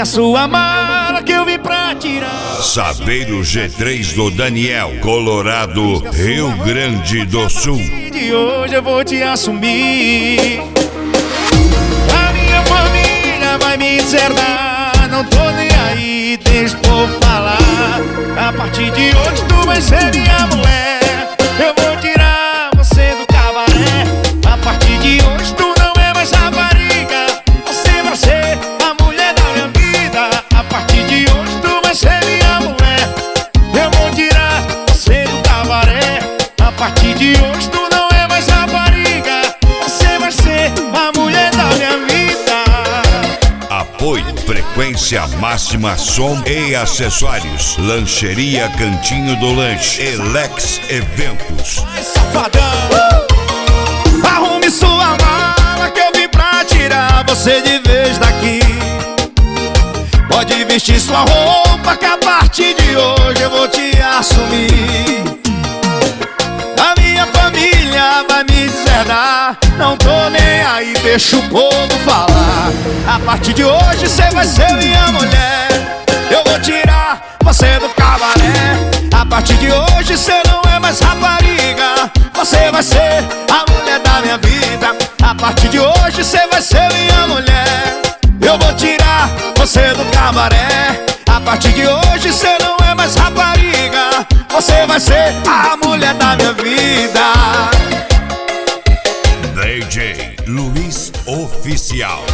a sua mala que eu vim pra tirar. Saveiro G3 do Daniel, Colorado, Rio Grande do Sul. De hoje eu vou te assumir. A minha família vai me deserdar. Não tô nem aí, deixa o povo falar. A partir de hoje tu vai ser minha mulher. Eu vou tirar você do cabaré. A partir de hoje tu não é mais rapariga. Você vai ser a mulher da minha vida. A partir de hoje tu vai ser minha mulher. Eu vou tirar você do cabaré. A partir de hoje tu não é mais rapariga. Você vai ser a mulher da minha vida. Apoio, frequência máxima, som e acessórios. Lancheria Cantinho do Lanche, Elex Eventos. Safadão, arrume sua mala que eu vim pra tirar você de vez daqui. Pode vestir sua roupa que a partir de hoje eu vou te assumir. A minha família vai me deserdar. Não tô nem aí, deixa o povo falar. A partir de hoje cê vai ser minha mulher. Eu vou tirar você do cabaré. A partir de hoje cê não é mais rapariga. Você vai ser a mulher da minha vida. A partir de hoje cê vai ser minha mulher. Eu vou tirar você do cabaré. A partir de hoje cê não é mais rapariga. Você vai ser a mulher da minha vida. DJ Luiz Oficial.